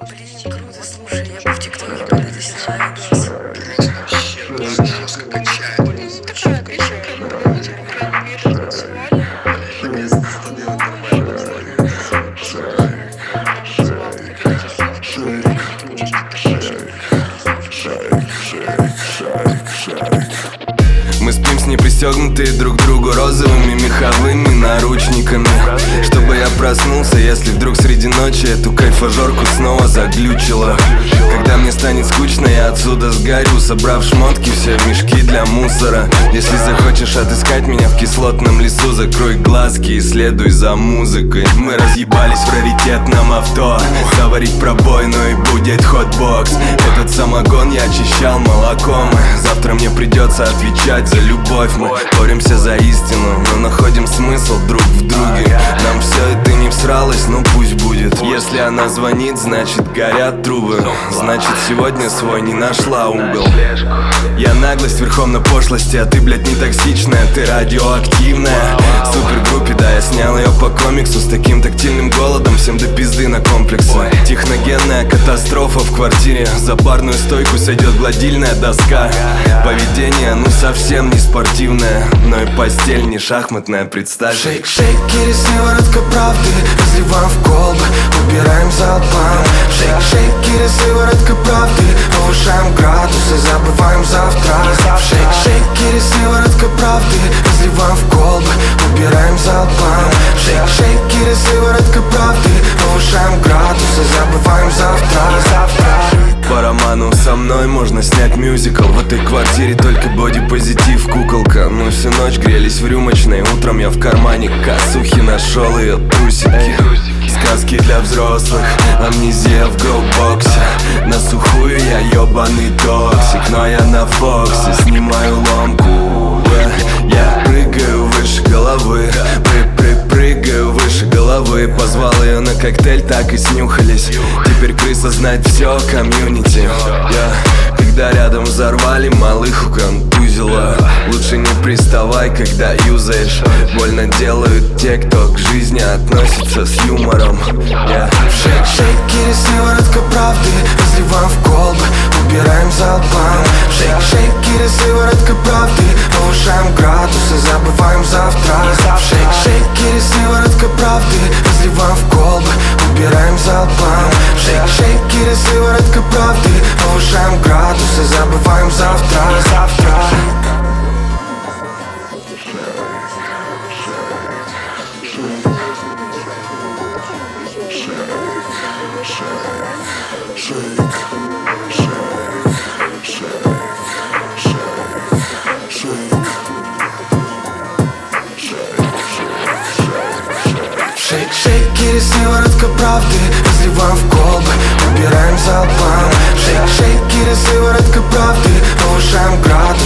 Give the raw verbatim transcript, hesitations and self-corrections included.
Блин, круто, слушай, я бы в ТикТоке под это сняла видос. Вообще жестко качает. Такая отличная, по крайней мере, танцевальная. Не знаю, что делать нормально. Мы спим с непристегнутые друг к другу розовыми меховыми наручниками, чтобы я проснулся, если вдруг среди ночи эту кайфажорку снова заглючила. Когда мне станет скучно, я отсюда сгорю, собрав шмотки все в мешки для мусора. Если захочешь отыскать меня в кислотном лесу, закрой глазки и следуй за музыкой. Мы разъебались в раритетном авто, заварить пробойную и будет хотбокс. Этот самогон я очищал молоком. Завтра мне придется отвечать за любовь. Мы боремся за истину, но находим смысл друг в друге. Нам все это не всралось, ну пусть будет. Если она звонит, значит горят трубы. Значит сегодня свой не нашла угол. Я наглость верхом на пошлости, а ты, блядь, не токсичная, ты радиоактивная. Супергруппе, да, я снял ее по комиксу. С таким тактильным голодом всем до пизды на комплексы. Техногенная катастрофа в квартире. За барную стойку сойдет гладильная доска. Поведение, ну совсем не спортивное, но и постель не шахматная, представь. Шейк, шейк, через сыворотка правды разливаем в колбы, убираем залпом. Шейк, шейк, через сыворотка правды повышаем градусы, забываем завтра. Шейк, шейк, через сыворотка правды разливаем в колбы, убираем залпом. Шейк, шейк, через сыворотка правды повышаем градусы, забываем завтра. По роману со мной можно снять мюзикл. В этой квартире только бодипозитив, куколка. Мы всю ночь грелись в рюмочной. Утром я в кармане косухи нашел ее трусики. Сказки для взрослых, амнезия в гроубоксе. На сухую я ебаный токсик, но я на Фоксе снимаю ломку. Я прыгаю выше головы, прыгаю выше головы. Позвал ее на коктейль, так и снюхались. Теперь крыса знает все комьюнити. yeah. Когда рядом взорвали, малыху контузила. Лучше не приставай, когда юзаешь. Больно делают те, кто к жизни относится с юмором. yeah. Шейк, шейк, через сыворотка правды разливаем в колбы, убираем залпом. Шейк, шейк, через сыворотка правды повышаем градусы, забываем завтра. Шейк, шейк, через сыворотка правды разливаем в колбы, убираем залпом. Шейк, шейк, через сыворотка правды повышаем градусы, забываем завтра. Шейк, шейк, через сыворотка правды разливаем в колбы, убираем залпом. Шейк, шейк, через сыворотка правды повышаем градус,